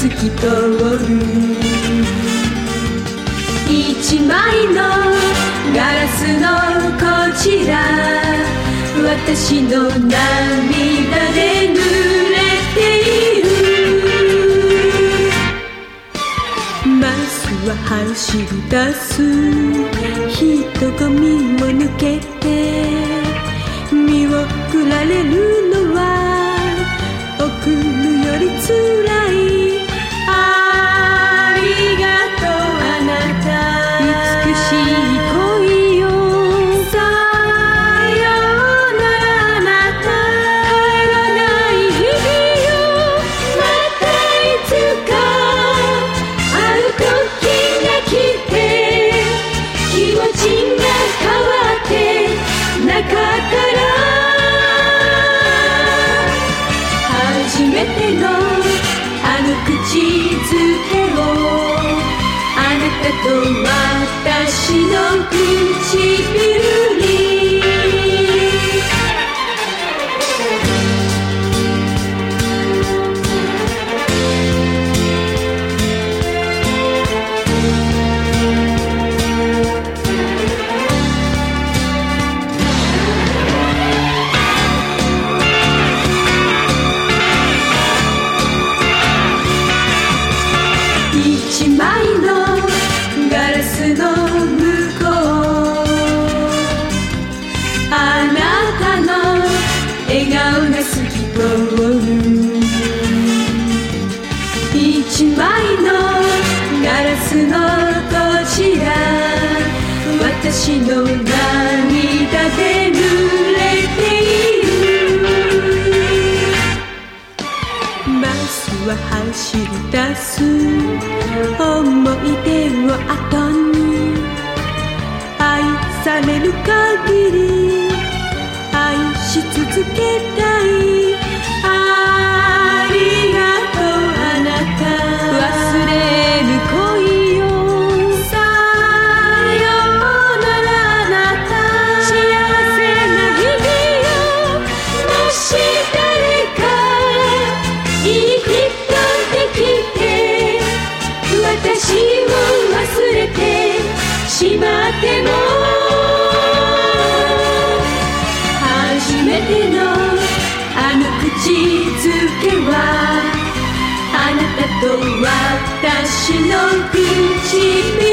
透き通る一枚のガラスのこちら私の涙で濡れているバスは走り出す人混みを抜けて見送られるのは送るよりつらいありがとうあなた美しい恋よさよならあなた帰らない日々よまたいつかある時が来て気持ちが変わって中から初めてのあの口づけをあなたと私の唇に一枚のガラスの向こうあなたの笑顔が透き通る一枚のガラスのこちら私の涙で濡れているバスは走り出す思い出を後に愛される限り愛し続けたいありがとうあなた忘れる恋よさよならあなた幸せな日々よもし誰かいい人できて私を忘れてしまっても初めてのあの口づけはあなたと私の唇